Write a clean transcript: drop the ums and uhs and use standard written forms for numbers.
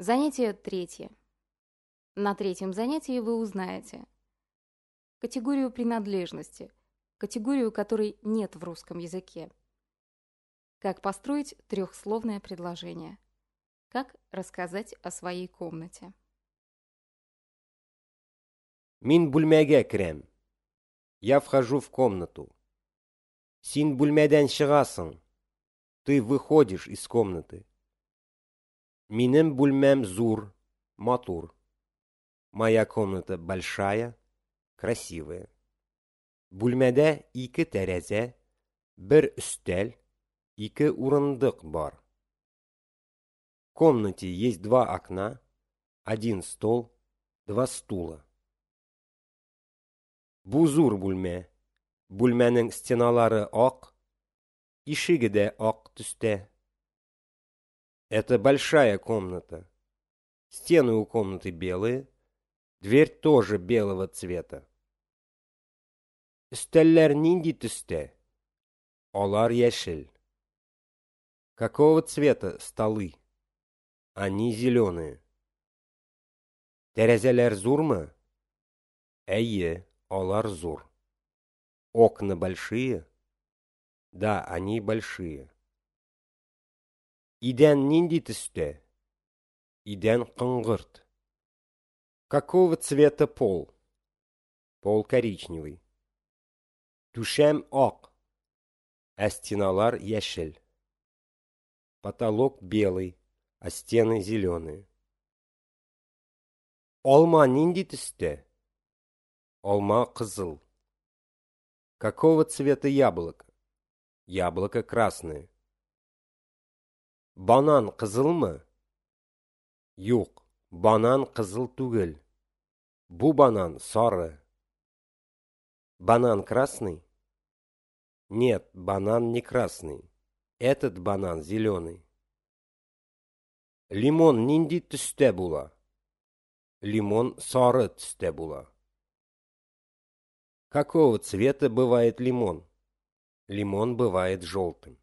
Занятие третье. На третьем занятии вы узнаете категорию принадлежности, категорию которой нет в русском языке. Как построить трехсловное предложение. Как рассказать о своей комнате. Мин бүлмәгә керәм. Я вхожу в комнату. Син бүлмәдән чыгасың. Ты выходишь из комнаты. Минем бүлмәм зур, матур. Моя комната большая, красивая. Бүлмәдә ике тәрәзә, бер өстәл, ике урындык бар. В комнате есть два окна, один стол, два стула. Бу зур бүлмә. Бүлмәнең стеналары ак, ишеге дә ак төстә. Это большая комната. Стены у комнаты белые, дверь тоже белого цвета. Өстәлләр нинди төстә? Алар яшел. Какого цвета столы? Они зеленые. Тәрәзәләр зурмы? Әйе, алар зур. Окна большие? Да, они большие. Идән нинди төстә? Идән кыңгырт. Какого цвета пол? Пол коричневый. Түшәм ак, а стеналар яшел. Потолок белый, а стены зеленые. Алма нинди төстә? Алма кызыл. Какого цвета яблоко? Яблоко красное. Банан кызылмы? Юк, банан кызыл түгел. Бу банан сары. Банан красный? Нет, банан не красный. Этот банан зеленый. Лимон нинди төстә була? Лимон сары төстә була. Какого цвета бывает лимон? Лимон бывает желтым.